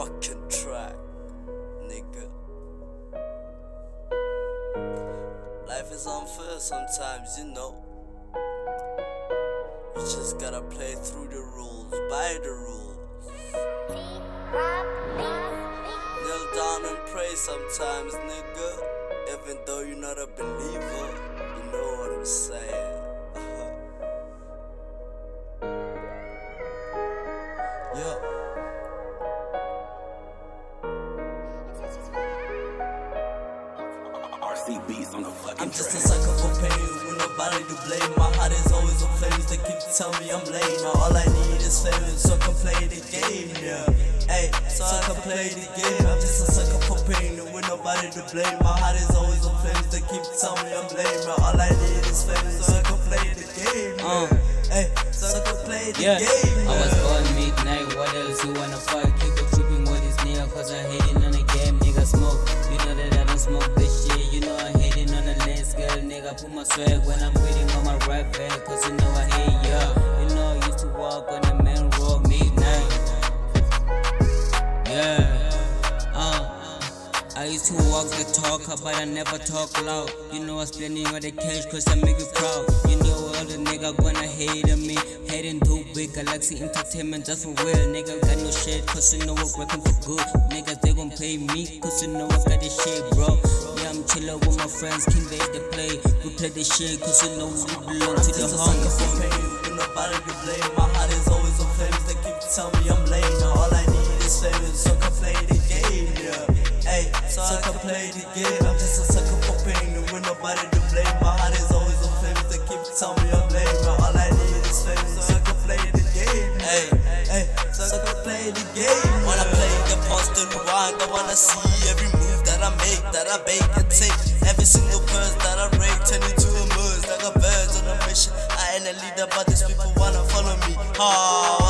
fucking track, nigga. Life is unfair sometimes, you know. You just gotta play through the rules, by the rules. Kneel down and pray sometimes, nigga. Even though you're not a believer, you know what I'm saying. Yeah. RCB's on the fucking I'm just a sucker for pain with nobody to blame. My heart is always on flames. They keep telling me I'm late. Now all I need is fame, so I can play the game. Yeah, hey, so I can play the game. I'm just a sucker for pain with nobody to blame. My heart is always on flames. They keep telling me I'm lame. Now all I need is fame, so I can play the game. Hey, so I can play the game. I was born midnight. What else you wanna fuck? Keep it creeping with this nigga, cause I'm hating on the game. Nigga smoke, you know that I don't smoke this shit. You know I'm hating on the lens, girl. Nigga put my swag when I'm waiting on my right back, cause you know I hate ya. You know I used to walk on the main road midnight. Yeah. I used to walk the talk, but I never talk loud. You know I'm spending all the cash cause I make you proud. You know all the nigga gonna hate on me. Hating too big, Galaxy Entertainment just for real. Nigga got no shit cause you know I'm working for good. Niggas they gon' pay me cause you know I got this shit, bro. Yeah, I'm chillin' with my friends, King Bay they play. We play this shit cause you know we belong to the home. Just a sucker for pain with nobody to blame. My heart is always on flames. They keep telling me I'm late. Now all I need is fame, so I can play the game. Yeah. Hey, so I can play the game. I'm just a sucker for pain and with nobody to blame. My heart is always on flames. They keep telling me I'm lame. Now all I need is fame, so I can play the game. Hey, so I can play the game. When I play the pause to rewind, I wanna see every move that I make, that I bake and take. Every single verse that I rake, turn into a merge like a bird on a mission. I ain't a leader, but these people wanna follow me.